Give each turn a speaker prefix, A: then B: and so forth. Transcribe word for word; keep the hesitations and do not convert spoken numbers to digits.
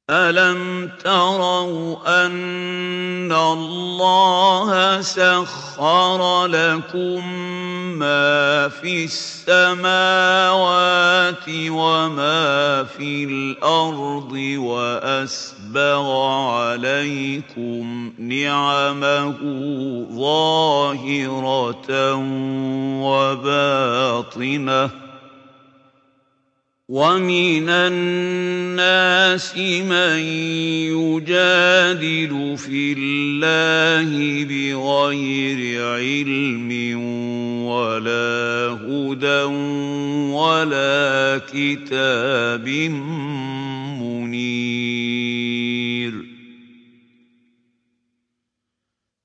A: أَلَمْ تَرَوْا أَنَّ اللَّهَ سَخَّرَ لَكُم مَّا فِي السَّمَاوَاتِ وَمَا فِي الْأَرْضِ وَأَسْبَغَ عَلَيْكُمْ نِعَمَهُ ظَاهِرَةً وَبَاطِنَةً ۗ وَمِنَ النَّاسِ مَن يُجَادِلُ فِي اللَّهِ بِغَيْرِ عِلْمٍ وَلَا هُدًى وَلَا كِتَابٍ مُّنِيرٍ